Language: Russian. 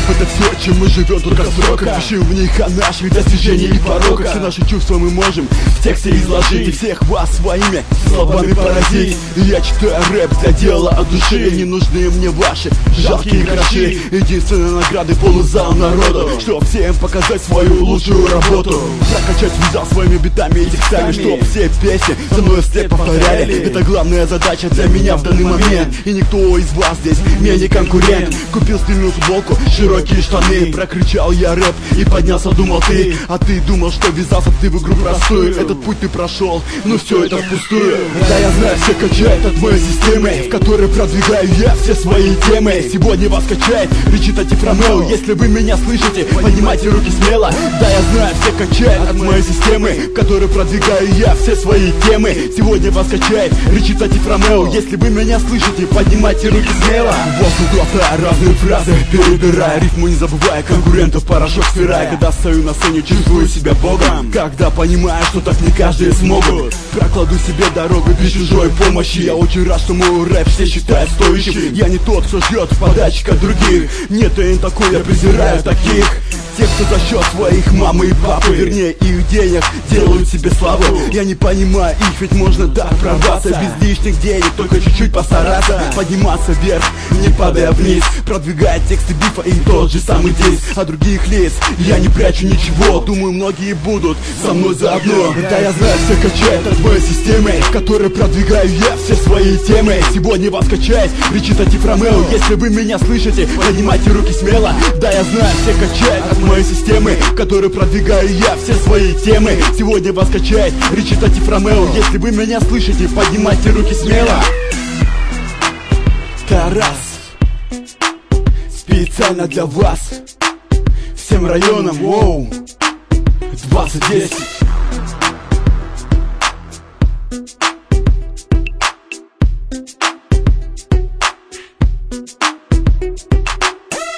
это все, чем мы живем, только в сроках. Пишем в них о наших достижениях и пороках. Все наши чувства мы можем в тексте изложить и всех вас своими словами поразить. Я читаю рэп для дела от души, не нужны мне ваши жалкие гроши. Единственные награды полузал народу, чтоб всем показать свою лучшую работу. Прокачать вязал своими битами и текстами, чтоб все песни за мной вслед повторяли. Это главная задача для меня в данный момент. И никто из вас здесь мне не конкурент. Купил стильную футболку, широкие штаны, прокричал я рэп и поднялся, думал ты. А ты думал, что ввязался ты в игру простую. Этот путь ты прошел, но все это впустую. Да, я знаю, все качает от моей системы, в которой продвигаю я все свои темы. Сегодня вас качает речитатив Ромео. Если вы меня слышите, поднимайте руки смело. Да, я знаю, все качает от моей системы, в которой продвигаю я все свои темы. Сегодня вас качает речитатив Ромео. Если вы меня слышите, поднимайте руки смело. Воздух глотая разные фразы, перебирая рифму, не забывая конкурентов, порошок стирая. Когда стою на сцене, чувствую себя богом. Когда понимаю, что так не каждый смогут. Прокладу себе дорогу без чужой помощи. Я очень рад, что мой рэп все считают стоящим. Я не тот, кто ждет подачи от других. Нет, я не такой, я презираю таких. Те, кто за счет своих мамы и папы, вернее их денег, делают себе славу. Я не понимаю их, ведь можно так прорваться без лишних денег, только чуть-чуть постараться. Подниматься вверх, не падая вниз, продвигая тексты бифа и тот же самый диск. А других лиц я не прячу ничего, думаю, многие будут со мной заодно. Да, я знаю, все качает от моей системы, в которой продвигаю я все свои темы. Сегодня вас качает речитатив Ромео. Если вы меня слышите, поднимайте руки смело. Да, я знаю, все качает от моей системы, в которой продвигаю я все свои темы. Сегодня вас качает речитатив Ромео. Если вы меня слышите, поднимайте руки смело. Тарас, специально для вас, всем районам, воу, 2010.